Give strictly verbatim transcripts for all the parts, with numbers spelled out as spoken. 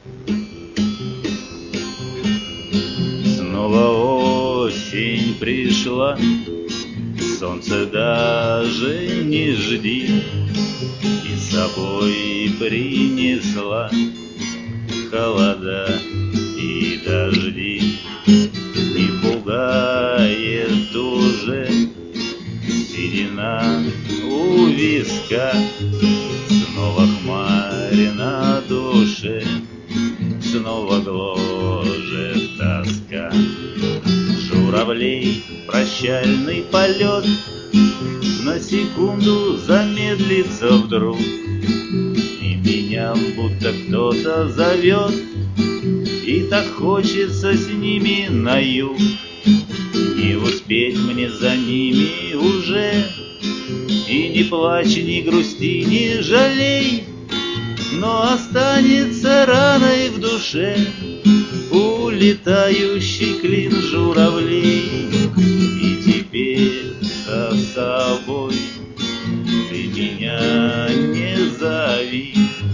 Снова осень пришла, солнце даже не жди, и с собой принесла холода и дожди. Не пугает уже седина у виска, снова хмарь на душе, снова гложет тоска. Журавлей прощальный полет на секунду замедлится вдруг, и меня будто кто-то зовет, и так хочется с ними на юг. Не успеть мне за ними уже, и не плачь, не грусти, не жалей, но останется раной в душе улетающий клин журавлей. И теперь со собой ты меня не зови,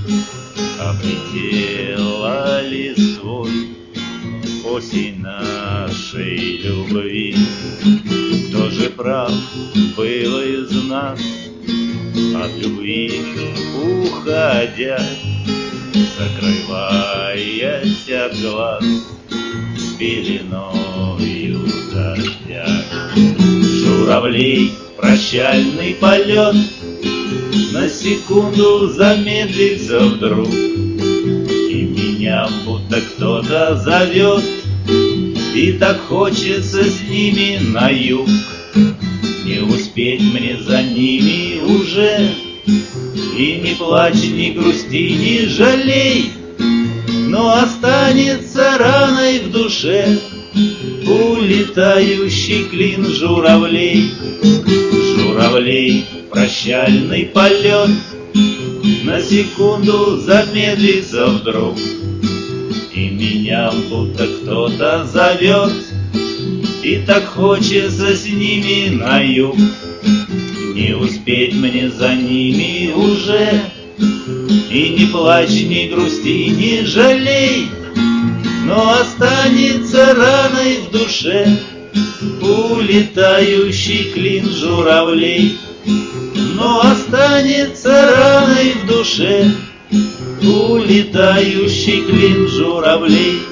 облетела листвой осень нашей любви. Кто же прав был из нас, от любви уходя, закрываясь от глаз пеленою дождя? Журавлей прощальный полет на секунду замедлится вдруг, и меня будто кто-то зовет, и так хочется с ними на юг. Не успеть мне за ними уже, и не плачь, не грусти, не жалей, но останется раной в душе улетающий клин журавлей. Журавлей прощальный полет на секунду замедлится вдруг, и меня будто кто-то зовет, и так хочется с ними на юг. Не успеть мне за ними уже, и не плачь, не грусти, не жалей, но останется раной в душе улетающий клин журавлей. Но останется раной в душе улетающий клин журавлей.